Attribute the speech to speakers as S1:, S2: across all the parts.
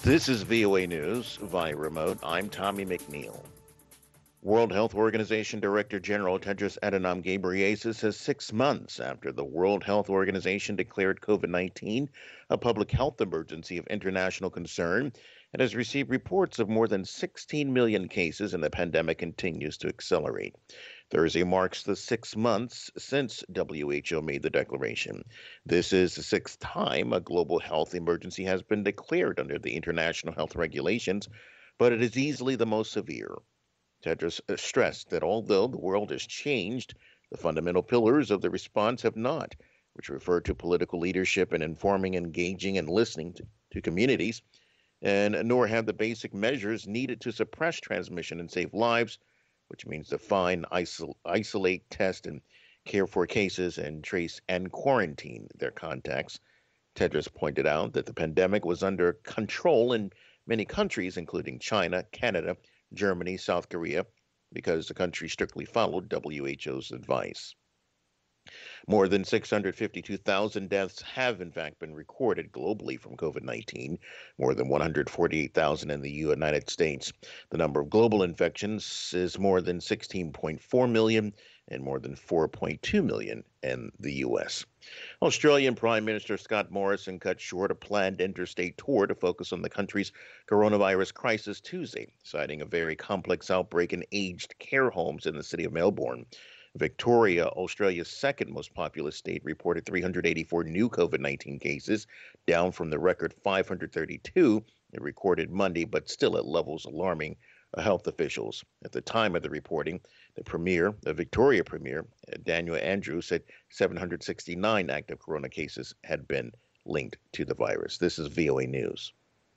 S1: This is VOA News via remote. I'm Tommy McNeil. World Health Organization Director General Tedros Adhanom Ghebreyesus says 6 months after the World Health Organization declared COVID-19 a public health emergency of international concern, it has received reports of more than 16 million cases, and the pandemic continues to accelerate. Thursday marks the 6 months since WHO made the declaration. This is the sixth time a global health emergency has been declared under the international health regulations, but it is easily the most severe. Tedros stressed that although the world has changed, the fundamental pillars of the response have not, which refer to political leadership and informing, engaging, and listening to communities, and nor have the basic measures needed to suppress transmission and save lives, which means to find, isolate, test, and care for cases and trace and quarantine their contacts. Tedros pointed out that the pandemic was under control in many countries, including China, Canada, Germany, South Korea, because the country strictly followed WHO's advice. More than 652,000 deaths have, in fact, been recorded globally from COVID 19, more than 148,000 in the United States. The number of global infections is more than 16.4 million and more than 4.2 million in the U.S. Australian Prime Minister Scott Morrison cut short a planned interstate tour to focus on the country's coronavirus crisis Tuesday, citing a very complex outbreak in aged care homes in the city of Melbourne. Victoria, Australia's second most populous state, reported 384 new COVID-19 cases, down from the record 532 it recorded Monday, but still at levels alarming health officials. At the time of the reporting, the Victoria Premier, Daniel Andrews, said 769 active corona cases had been linked to the virus. This is VOA News.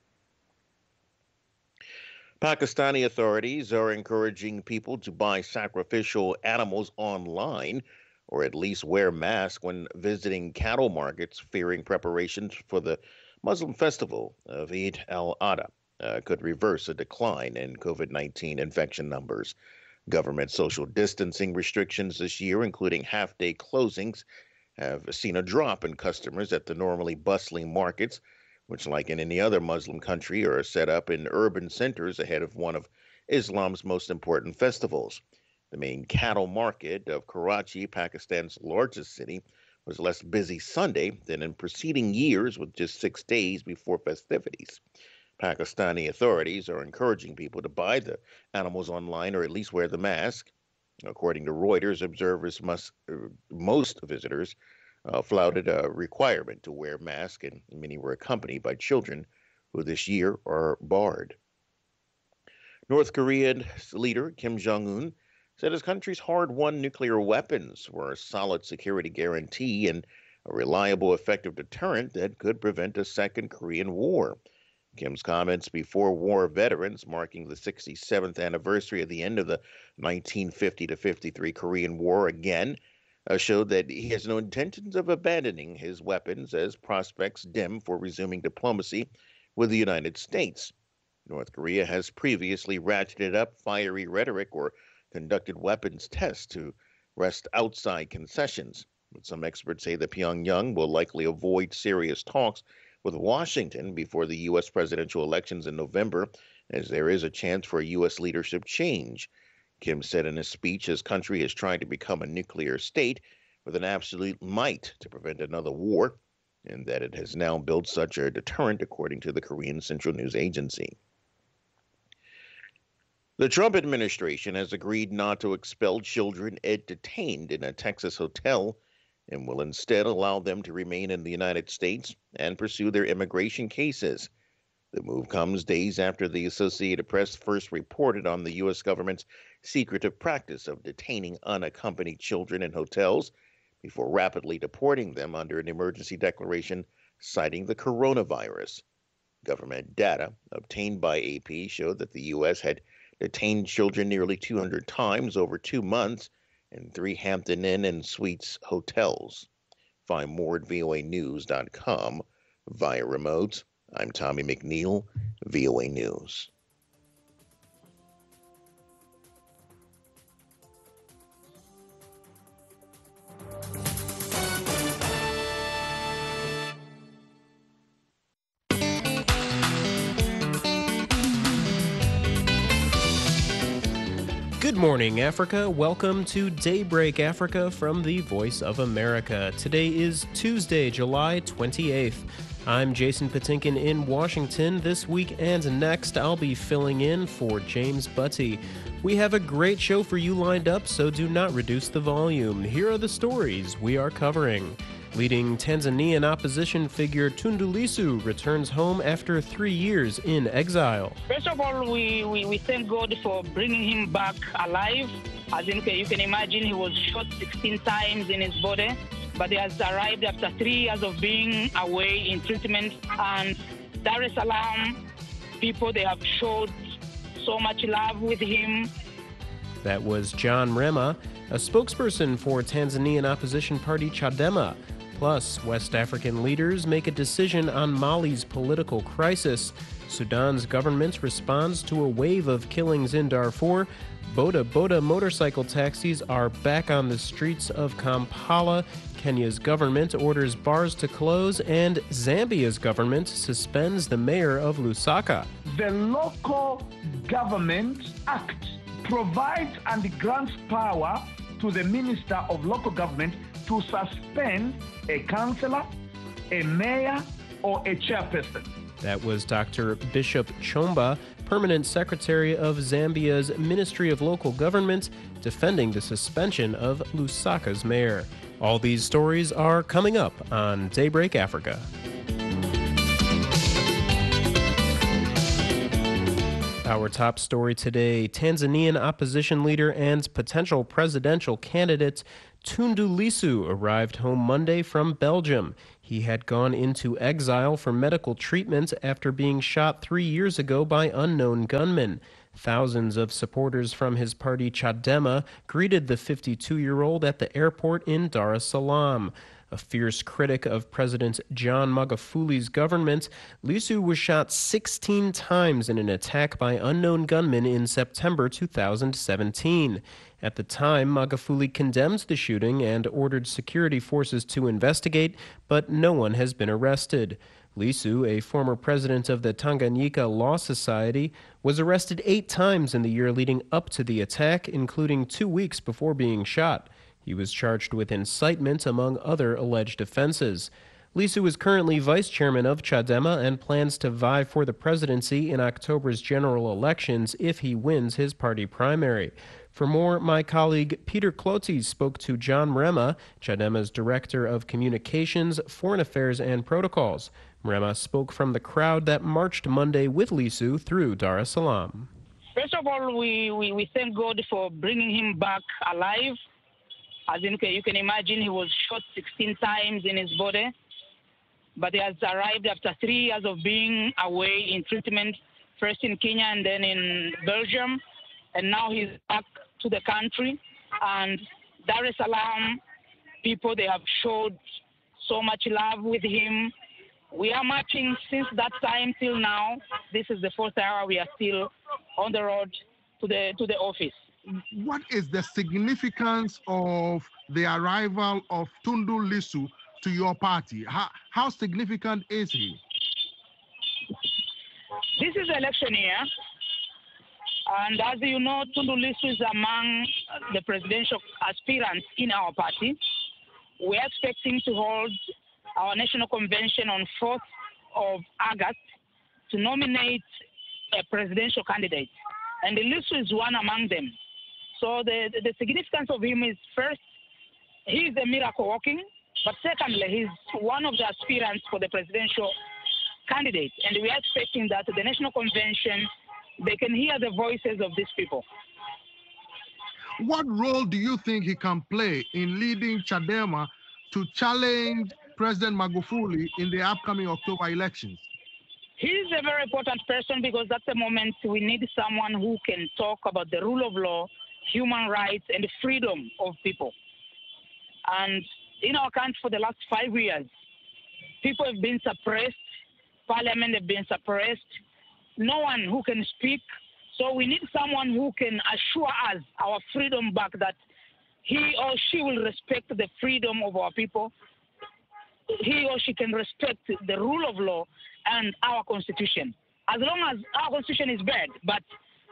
S1: Pakistani authorities are encouraging people to buy sacrificial animals online or at least wear masks when visiting cattle markets, fearing preparations for the Muslim festival of Eid al-Adha could reverse a decline in COVID-19 infection numbers. Government social distancing restrictions this year, including half-day closings, have seen a drop in customers at the normally bustling markets, which, like in any other Muslim country, are set up in urban centers ahead of one of Islam's most important festivals. The main cattle market of Karachi, Pakistan's largest city, was less busy Sunday than in preceding years, with just 6 days before festivities. Pakistani authorities are encouraging people to buy the animals online or at least wear the mask. According to Reuters, most visitors flouted a requirement to wear masks, and many were accompanied by children who this year are barred. North Korean leader Kim Jong-un said his country's hard-won nuclear weapons were a solid security guarantee and a reliable, effective deterrent that could prevent a second Korean War. Kim's comments before war veterans, marking the 67th anniversary of the end of the 1950-53 Korean War, again showed that he has no intentions of abandoning his weapons as prospects dim for resuming diplomacy with the United States. North Korea has previously ratcheted up fiery rhetoric or conducted weapons tests to wrest outside concessions. But some experts say that Pyongyang will likely avoid serious talks with Washington before the U.S. presidential elections in November, as there is a chance for a U.S. leadership change. Kim said in his speech his country is trying to become a nuclear state with an absolute might to prevent another war, and that it has now built such a deterrent, according to the Korean Central News Agency. The Trump administration has agreed not to expel children it detained in a Texas hotel and will instead allow them to remain in the United States and pursue their immigration cases. The move comes days after the Associated Press first reported on the U.S. government's secretive practice of detaining unaccompanied children in hotels before rapidly deporting them under an emergency declaration citing the coronavirus. Government data obtained by AP showed that the U.S. had detained children nearly 200 times over 2 months in 3 Hampton Inn and Suites hotels. Find more at voanews.com via remote. I'm Tommy McNeil, VOA News.
S2: Good morning, Africa. Welcome to Daybreak Africa from the Voice of America. Today is Tuesday, July 28th. I'm Jason Patinkin in Washington. This week and next, I'll be filling in for James Butty. We have a great show for you lined up, so do not reduce the volume. Here are the stories we are covering. Leading Tanzanian opposition figure Tundu Lissu returns home after 3 years in exile.
S3: First of all, we thank God for bringing him back alive. As you can imagine, he was shot 16 times in his body, but he has arrived after 3 years of being away in treatment. And Dar es Salaam people, they have showed so much love with him.
S2: That was John Rema, a spokesperson for Tanzanian opposition party Chadema. Plus, West African leaders make a decision on Mali's political crisis. Sudan's government responds to a wave of killings in Darfur. Boda Boda motorcycle taxis are back on the streets of Kampala. Kenya's government orders bars to close, and Zambia's government suspends the mayor of Lusaka.
S4: The Local Government Act provides and grants power to the Minister of Local Government to suspend a councillor, a mayor, or a chairperson.
S2: That was Dr. Bishop Chomba, Permanent Secretary of Zambia's Ministry of Local Government, defending the suspension of Lusaka's mayor. All these stories are coming up on Daybreak Africa. Our top story today, Tanzanian opposition leader and potential presidential candidate Tundu Lissu arrived home Monday from Belgium. He had gone into exile for medical treatment after being shot 3 years ago by unknown gunmen. Thousands of supporters from his party Chadema greeted the 52-year-old at the airport in Dar es Salaam. A fierce critic of President John Magufuli's government, Lissu was shot 16 times in an attack by unknown gunmen in September 2017. At the time, Magufuli condemned the shooting and ordered security forces to investigate, but no one has been arrested. Lissu, a former president of the Tanganyika Law Society, was arrested 8 times in the year leading up to the attack, including 2 weeks before being shot. He was charged with incitement, among other alleged offenses. Lissu is currently vice chairman of Chadema and plans to vie for the presidency in October's general elections if he wins his party primary. For more, my colleague Peter Clotes spoke to John Rema, Chadema's Director of Communications, Foreign Affairs, and Protocols. Rema spoke from the crowd that marched Monday with Lissu through Dar es Salaam.
S3: First of all, we thank God for bringing him back alive. As you can imagine, he was shot 16 times in his body, but he has arrived after 3 years of being away in treatment, first in Kenya and then in Belgium, and now he's back to the country. And Dar es Salaam people, they have showed so much love with him. We are marching since that time till now. This is the 4th hour we are still on the road to the office.
S5: What is the significance of the arrival of Tundu Lissu to your party? How significant is he?
S3: This is election year, and as you know, Tundu Lissu is among the presidential aspirants in our party. We are expecting to hold our national convention on 4th of August to nominate a presidential candidate, and Lissu is one among them. So the significance of him is, first, he is a miracle working, but secondly, he's one of the aspirants for the presidential candidate. And we are expecting that the National Convention, they can hear the voices of these people.
S5: What role do you think he can play in leading Chadema to challenge President Magufuli in the upcoming October elections?
S3: He's a very important person because at the moment we need someone who can talk about the rule of law, human rights, and the freedom of people. And in our country for the last 5 years, people have been suppressed, parliament have been suppressed, no one who can speak. So we need someone who can assure us our freedom back, that he or she will respect the freedom of our people. He or she can respect the rule of law and our constitution. As long as our constitution is bad, but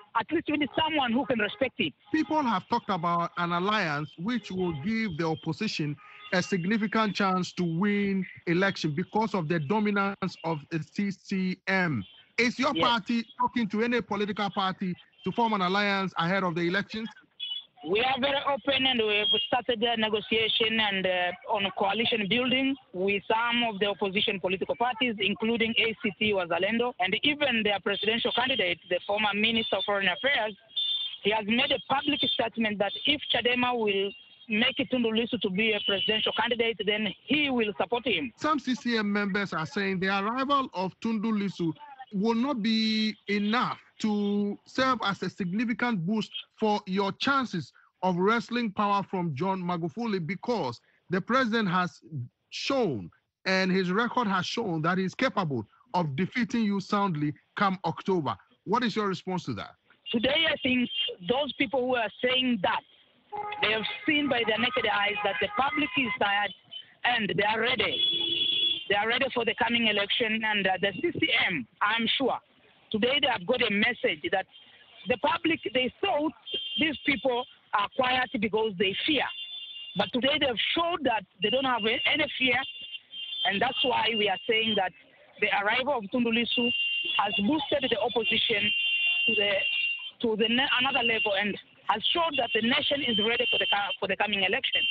S3: at least we need someone who can respect it.
S5: People have talked about an alliance which will give the opposition a significant chance to win election because of the dominance of the CCM. Is your party talking to any political party to form an alliance ahead of the elections?
S3: We are very open, and we have started a negotiation and on coalition building with some of the opposition political parties, including ACT Wazalendo, and even their presidential candidate, the former Minister of Foreign Affairs. He has made a public statement that if Chadema will make it Tundu Lissu to be a presidential candidate, then he will support him.
S5: Some CCM members are saying the arrival of Tundu Lissu will not be enough to serve as a significant boost for your chances of wresting power from John Magufuli, because the president has shown and his record has shown that he's capable of defeating you soundly come October. What is your response to that?
S3: Today, I think those people who are saying that, they have seen by their naked eyes that the public is tired and they are ready. They are ready for the coming election, and the CCM, I'm sure, today they have got a message that the public, they thought these people are quiet because they fear. But today they have showed that they don't have any fear, and that's why we are saying that the arrival of Tundu Lissu has boosted the opposition to another level and has shown that the nation is ready for the coming election.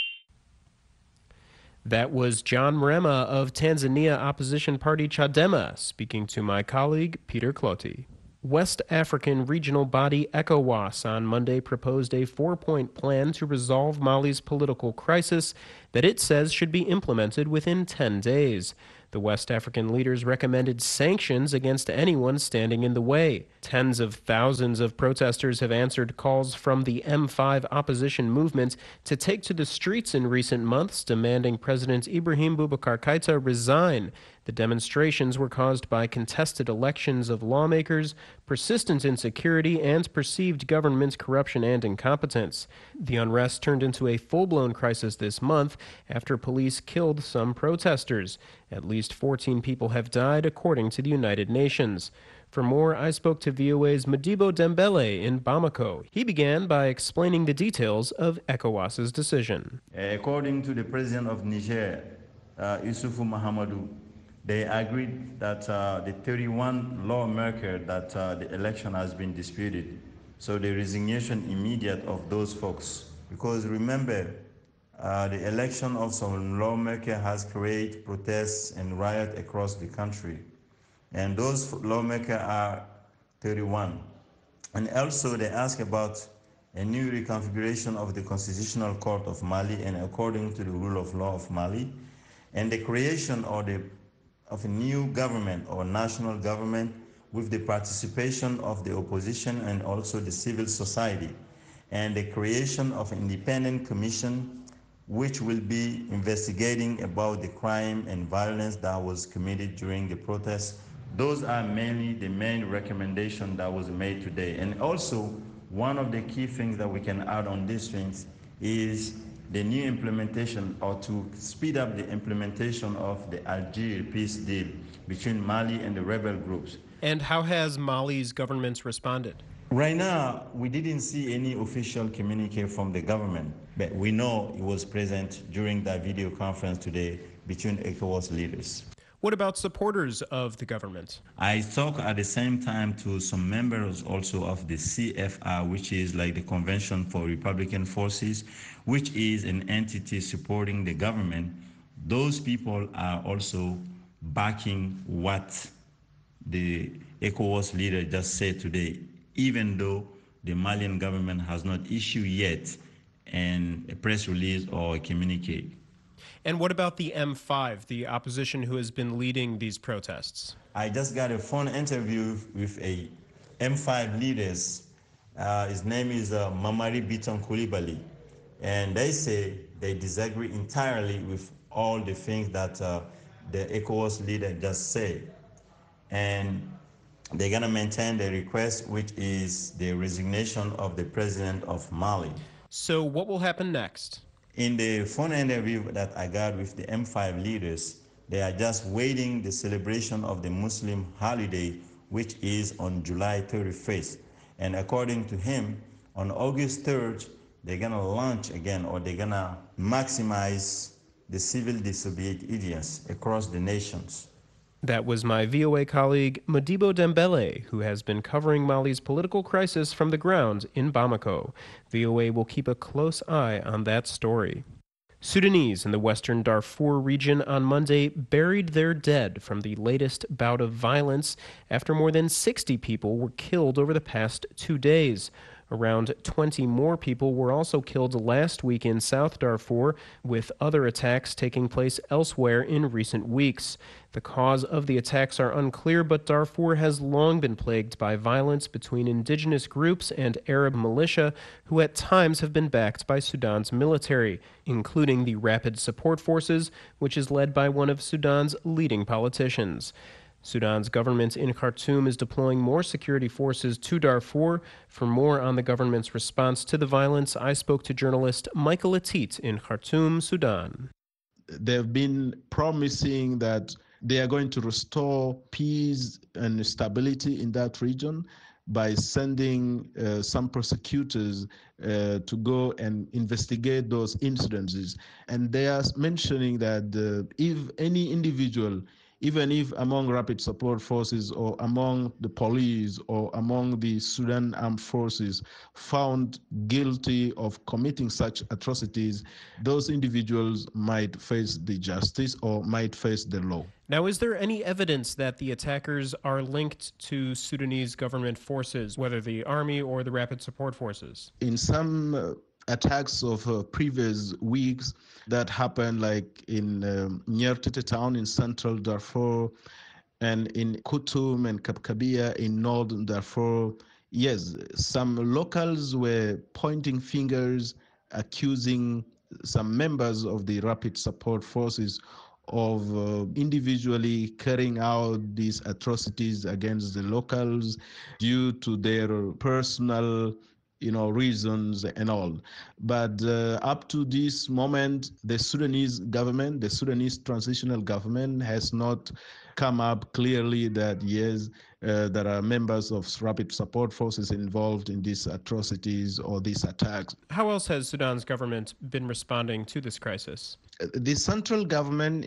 S2: That was John Mrema of Tanzania opposition party Chadema, speaking to my colleague Peter Cloti. West African regional body ECOWAS on Monday proposed a 4-point plan to resolve Mali's political crisis that it says should be implemented within 10 days. The West African leaders recommended sanctions against anyone standing in the way. Tens of thousands of protesters have answered calls from the M5 opposition movement to take to the streets in recent months, demanding President Ibrahim Boubacar Keïta resign. The demonstrations were caused by contested elections of lawmakers, persistent insecurity, and perceived government corruption and incompetence. The unrest turned into a full-blown crisis this month after police killed some protesters. At least 14 people have died, according to the United Nations. For more, I spoke to VOA's Modibo Dembele in Bamako. He began by explaining the details of ECOWAS's decision.
S6: According to the president of Niger, Issoufou Mahamadou, they agreed that the 31 lawmakers that the election has been disputed. So the resignation immediate of those folks. Because remember, the election of some lawmakers has created protests and riots across the country. And those lawmakers are 31. And also they ask about a new reconfiguration of the Constitutional Court of Mali and according to the rule of law of Mali, and the creation of a new government or national government with the participation of the opposition and also the civil society, and the creation of an independent commission which will be investigating about the crime and violence that was committed during the protests. Those are mainly the main recommendation that was made today. And also, one of the key things that we can add on these things is the new implementation, or to speed up the implementation of the Algiers peace deal between Mali and the rebel groups.
S2: And how has Mali's government responded?
S6: Right now, we didn't see any official communique from the government, but we know it was present during that video conference today between ECOWAS leaders.
S2: What about supporters of the government?
S6: I talked at the same time to some members also of the CFR, which is like the Convention for Republican Forces, which is an entity supporting the government. Those people are also backing what the ECOWAS leader just said today, even though the Malian government has not issued yet a press release or a communique.
S2: And what about the M5, the opposition who has been leading these protests?
S6: I just got a phone interview with a M5 leaders. His name is Mamari Biton Koulibaly. And they say they disagree entirely with all the things that the ECOWAS leader just said. And they're going to maintain the request, which is the resignation of the president of Mali.
S2: So what will happen next?
S6: In the phone interview that I got with the M5 leaders, they are just waiting the celebration of the Muslim holiday, which is on July 31st. And according to him, on August 3rd, they're going to launch again, or they're going to maximize the civil disobedience across the nations.
S2: That was my VOA colleague Modibo Dembele, who has been covering Mali's political crisis from the ground in Bamako. VOA will keep a close eye on that story. Sudanese in the western Darfur region on Monday buried their dead from the latest bout of violence after more than 60 people were killed over the past 2 days. Around 20 more people were also killed last week in South Darfur, with other attacks taking place elsewhere in recent weeks. The cause of the attacks are unclear, but Darfur has long been plagued by violence between indigenous groups and Arab militia, who at times have been backed by Sudan's military, including the Rapid Support Forces, which is led by one of Sudan's leading politicians. Sudan's government in Khartoum is deploying more security forces to Darfur. For more on the government's response to the violence, I spoke to journalist Michael Atit in Khartoum, Sudan.
S7: They've been promising that they are going to restore peace and stability in that region by sending some prosecutors to go and investigate those incidences. And they are mentioning that if any individual, even if among Rapid Support Forces or among the police or among the Sudan Armed Forces found guilty of committing such atrocities, those individuals might face the justice or might face the law.
S2: Now, is there any evidence that the attackers are linked to Sudanese government forces, whether the army or the Rapid Support Forces?
S7: In some attacks of previous weeks that happened, like in near Tete town in central Darfur and in Kutum and Kapkabia in northern Darfur, yes, some locals were pointing fingers, accusing some members of the Rapid Support Forces of individually carrying out these atrocities against the locals due to their personal reasons and all. But up to this moment, the Sudanese government, the Sudanese transitional government, has not come up clearly that, yes, there are members of Rapid Support Forces involved in these atrocities or these attacks.
S2: How else has Sudan's government been responding to this crisis?
S7: The central government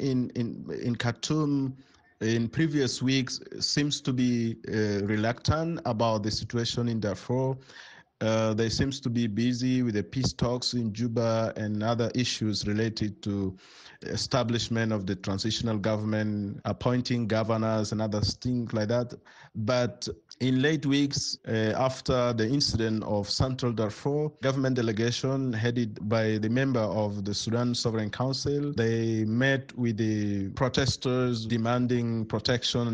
S7: in Khartoum in previous weeks seems to be reluctant about the situation in Darfur. They seems to be busy with the peace talks in Juba and other issues related to establishment of the transitional government, appointing governors and other things like that. But in late weeks, after the incident of Central Darfur, government delegation headed by the member of the Sudan Sovereign Council, they met with the protesters demanding protection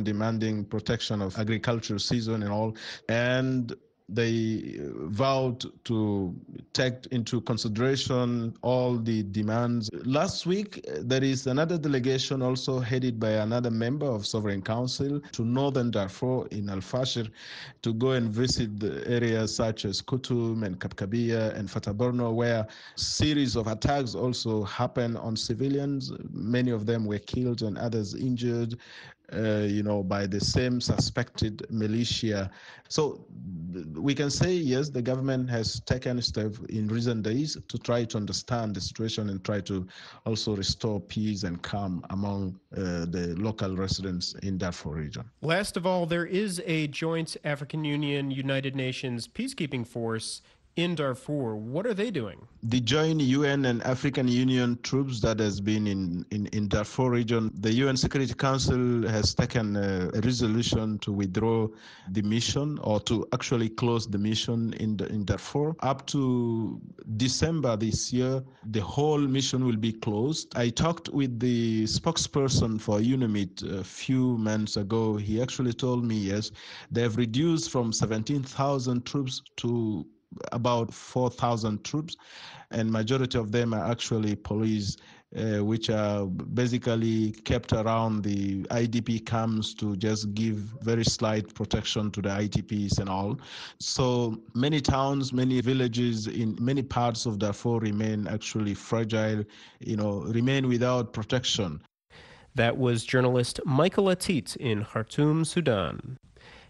S7: of agricultural season and all. And they vowed to take into consideration all the demands. Last week, there is another delegation also headed by another member of Sovereign Council to northern Darfur in Al-Fashir to go and visit the areas such as Kutum and Kapkabia and Fataburno, where series of attacks also happened on civilians. Many of them were killed and others injured, by the same suspected militia. So we can say, yes, the government has taken steps in recent days to try to understand the situation and try to also restore peace and calm among the local residents in Darfur region.
S2: Last of all, there is a joint African Union, United Nations peacekeeping force in Darfur. What are they doing?
S7: The joint UN and African Union troops that has been in Darfur region, the UN Security Council has taken a resolution to withdraw the mission or to actually close the mission in Darfur. Up to December this year, the whole mission will be closed. I talked with the spokesperson for UNAMID a few months ago. He actually told me, yes, they have reduced from 17,000 troops to about 4,000 troops, and majority of them are actually police, which are basically kept around the IDP camps to just give very slight protection to the IDPs and all. So many towns, many villages in many parts of Darfur remain actually fragile, remain without protection.
S2: That was journalist Michael Atit in Khartoum, Sudan.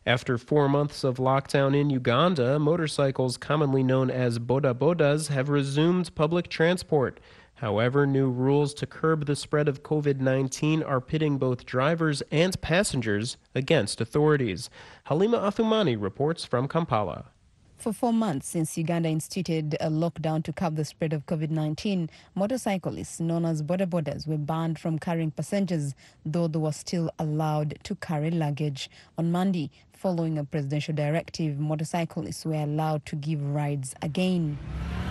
S2: After 4 months of lockdown in Uganda, motorcycles commonly known as boda bodas have resumed public transport. However, new rules to curb the spread of COVID-19 are pitting both drivers and passengers against authorities. Halima Athumani reports from Kampala.
S8: For 4 months since Uganda instituted a lockdown to curb the spread of COVID-19, motorcyclists known as boda bodas were banned from carrying passengers, though they were still allowed to carry luggage. On Monday, following a presidential directive, motorcyclists were allowed to give rides again.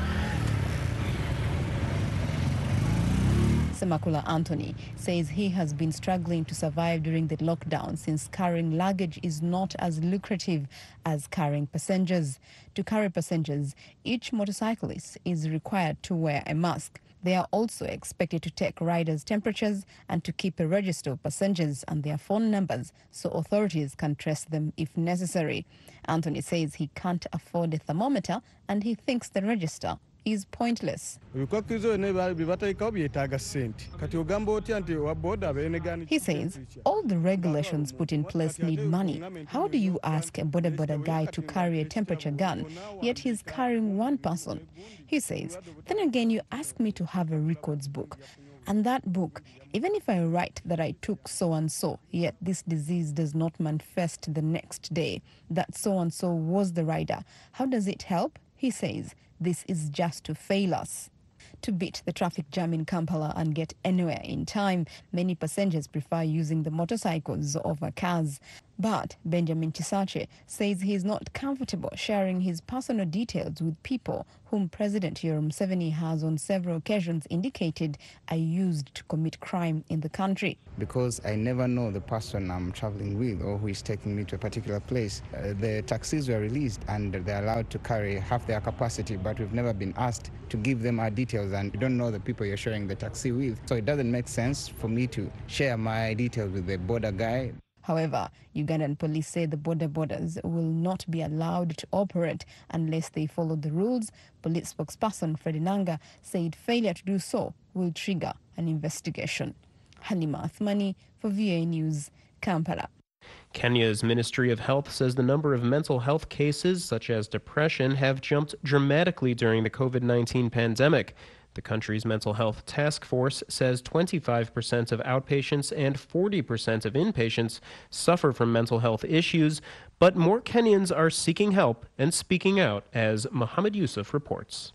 S8: Semakula Anthony says he has been struggling to survive during the lockdown since carrying luggage is not as lucrative as carrying passengers. To carry passengers, each motorcyclist is required to wear a mask. They are also expected to take riders' temperatures and to keep a register of passengers and their phone numbers so authorities can trace them if necessary. Anthony says he can't afford a thermometer and he thinks the register is pointless. He says all the regulations put in place need money. How do you ask a boda boda guy to carry a temperature gun, yet he's carrying one person? He says, then again you ask me to have a records book. And that book, even if I write that I took so-and-so, yet this disease does not manifest the next day, that so-and-so was the rider, how does it help? He says, this is just to fail us. To beat the traffic jam in Kampala and get anywhere in time, many passengers prefer using the motorcycles over cars. But Benjamin Chisache says he is not comfortable sharing his personal details with people whom President Yoweri Museveni has on several occasions indicated are used to commit crime in the country.
S9: Because I never know the person I'm traveling with or who is taking me to a particular place. The taxis were released and they're allowed to carry half their capacity, but we've never been asked to give them our details, and you don't know the people you're sharing the taxi with. So it doesn't make sense for me to share my details with the border guy.
S8: However, Ugandan police say the boda bodas will not be allowed to operate unless they follow the rules. Police spokesperson Freddie Nanga said failure to do so will trigger an investigation. Halima Athmani for VOA News, Kampala.
S2: Kenya's Ministry of Health says the number of mental health cases, such as depression, have jumped dramatically during the COVID-19 pandemic. The country's mental health task force says 25% of outpatients and 40% of inpatients suffer from mental health issues, but more Kenyans are seeking help and speaking out, as Mohammed Yusuf reports.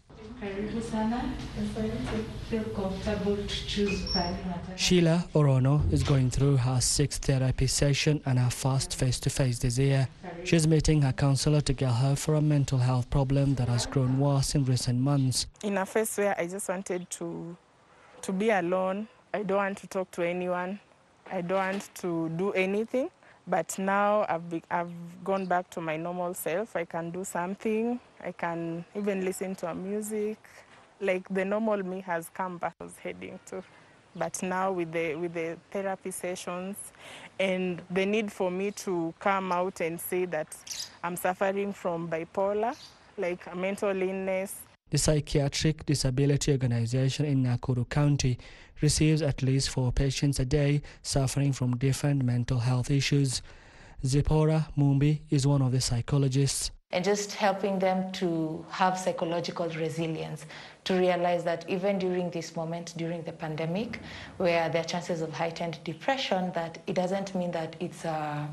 S10: Sheila Orono is going through her 6th therapy session and her first face-to-face this year. She's meeting her counselor to get help for a mental health problem that has grown worse in recent months.
S11: In a phase where I just wanted to be alone, I don't want to talk to anyone, I don't want to do anything. But now I've gone back to my normal self. I can do something. I can even listen to a music. Like the normal me has come back. I was heading to. But now with the therapy sessions and the need for me to come out and say that I'm suffering from bipolar, like a mental illness.
S10: The Psychiatric Disability Organization in Nakuru County receives at least 4 patients a day suffering from different mental health issues. Zipporah Mumbi is one of the psychologists.
S12: And just helping them to have psychological resilience, to realize that even during this moment, during the pandemic, where there are chances of heightened depression, that it doesn't mean that it's a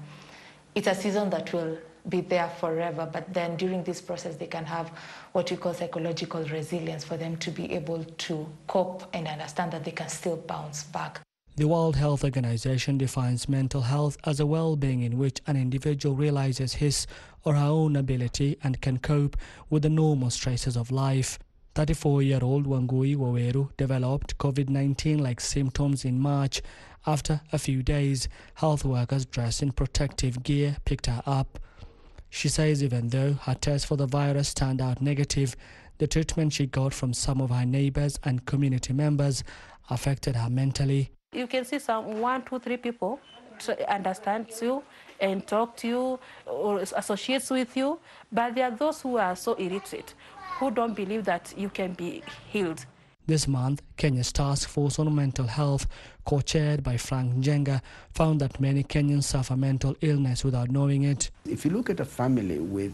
S12: season that will be there forever, but then during this process they can have what we call psychological resilience for them to be able to cope and understand that they can still bounce back.
S10: The World Health Organization defines mental health as a well-being in which an individual realizes his or her own ability and can cope with the normal stresses of life. 34-year-old Wangui Waweru developed COVID-19-like symptoms in March. After a few days, health workers dressed in protective gear picked her up. She says even though her test for the virus turned out negative, the treatment she got from some of her neighbors and community members affected her mentally.
S13: You can see some 1, 2, 3 people understand you and talk to you or associates with you, but there are those who are so illiterate, who don't believe that you can be healed.
S10: This month, Kenya's Task Force on Mental Health, co-chaired by Frank Njenga, found that many Kenyans suffer mental illness without knowing it.
S14: If you look at a family with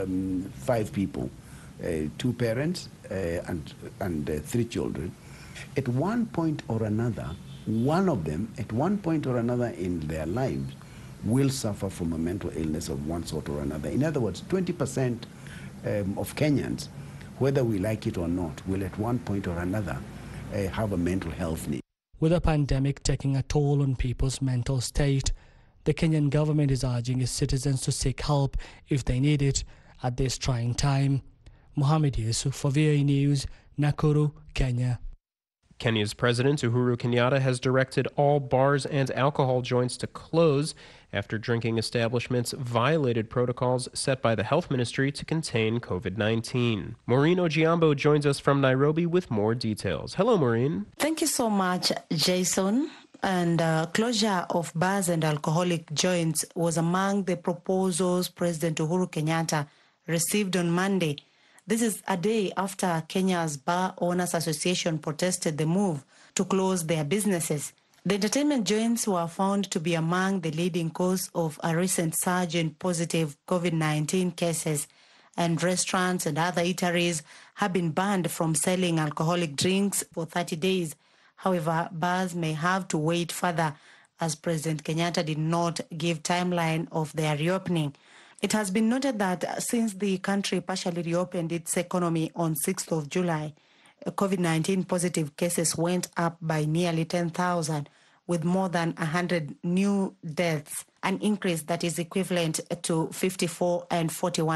S14: 5 people, 2 parents and 3 children, at one point or another, one of them, at one point or another in their lives, will suffer from a mental illness of one sort or another. In other words, 20% of Kenyans, whether we like it or not, will at one point or another have a mental health need.
S10: With the pandemic taking a toll on people's mental state, the Kenyan government is urging its citizens to seek help if they need it at this trying time. Mohamed Yusuf for VOA News, Nakuru, Kenya.
S2: Kenya's President Uhuru Kenyatta has directed all bars and alcohol joints to close after drinking establishments violated protocols set by the Health Ministry to contain COVID-19. Maureen Ojiambo joins us from Nairobi with more details. Hello, Maureen.
S15: Thank you so much, Jason. And closure of bars and alcoholic joints was among the proposals President Uhuru Kenyatta received on Monday. This is a day after Kenya's Bar Owners Association protested the move to close their businesses. The entertainment joints were found to be among the leading cause of a recent surge in positive COVID-19 cases, and restaurants and other eateries have been banned from selling alcoholic drinks for 30 days. However, bars may have to wait further, as President Kenyatta did not give timeline of their reopening. It has been noted that since the country partially reopened its economy on 6th of July, COVID-19 positive cases went up by nearly 10,000, with more than 100 new deaths, an increase that is equivalent to 54% and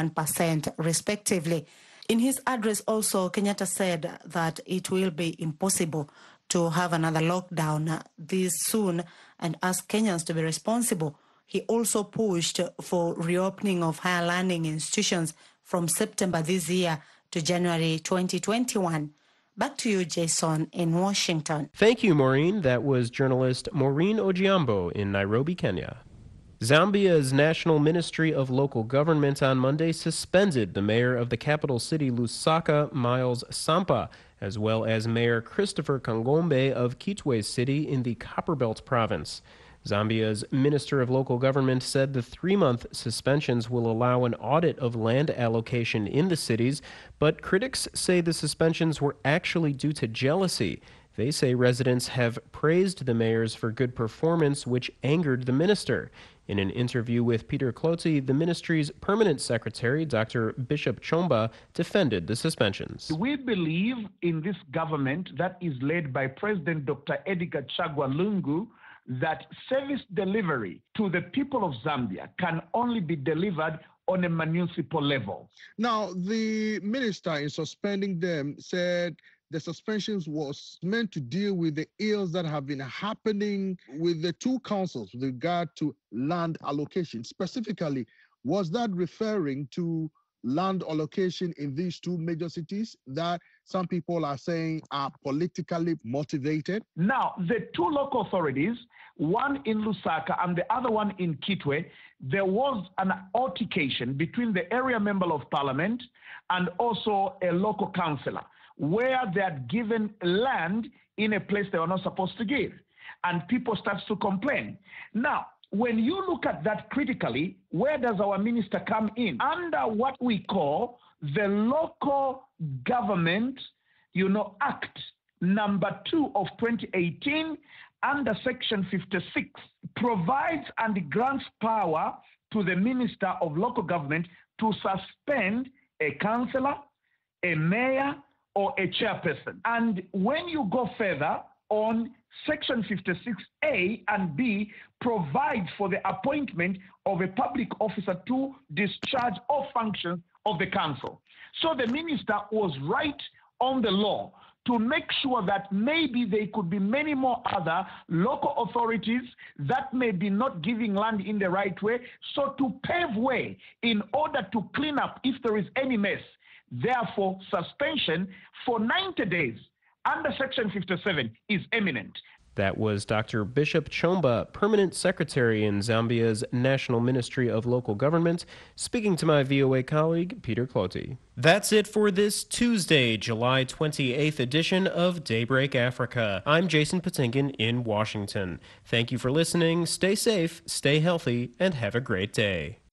S15: 41% respectively. In his address also, Kenyatta said that it will be impossible to have another lockdown this soon and asked Kenyans to be responsible. He also pushed for reopening of higher learning institutions from September this year to January 2021. Back to you, Jason, in Washington.
S2: Thank you, Maureen. That was journalist Maureen Ojiambo in Nairobi, Kenya. Zambia's National Ministry of Local Government on Monday suspended the mayor of the capital city, Lusaka, Miles Sampa, as well as Mayor Christopher Kangombe of Kitwe City in the Copperbelt province. Zambia's Minister of Local Government said the 3-month suspensions will allow an audit of land allocation in the cities, but critics say the suspensions were actually due to jealousy. They say residents have praised the mayors for good performance, which angered the minister. In an interview with Peter Clotty, the ministry's permanent secretary, Dr. Bishop Chomba, defended the suspensions.
S4: We believe in this government that is led by President Dr. Edgar Chagwa Lungu that service delivery to the people of Zambia can only be delivered on a municipal level.
S5: Now, the minister, in suspending them, said the suspensions was meant to deal with the ills that have been happening with the 2 councils with regard to land allocation. Specifically, was that referring to land allocation in these 2 major cities that some people are saying are politically motivated?
S4: Now, the 2 local authorities, one in Lusaka and the other one in Kitwe, there was an altercation between the area member of parliament and also a local councillor, where they had given land in a place they were not supposed to give. And people start to complain. Now, when you look at that critically, where does our minister come in? Under what we call the Local Government, Act number 2 of 2018, under Section 56, provides and grants power to the Minister of Local Government to suspend a councillor, a mayor, or a chairperson. And when you go further on, Section 56A and B provide for the appointment of a public officer to discharge all functions of the council. So the minister was right on the law to make sure that maybe there could be many more other local authorities that may be not giving land in the right way, so to pave way in order to clean up if there is any mess. Therefore, suspension for 90 days under Section 57 is imminent.
S2: That was Dr. Bishop Chomba, Permanent Secretary in Zambia's National Ministry of Local Government, speaking to my VOA colleague, Peter Cloti. That's it for this Tuesday, July 28th edition of Daybreak Africa. I'm Jason Patinkin in Washington. Thank you for listening. Stay safe, stay healthy, and have a great day.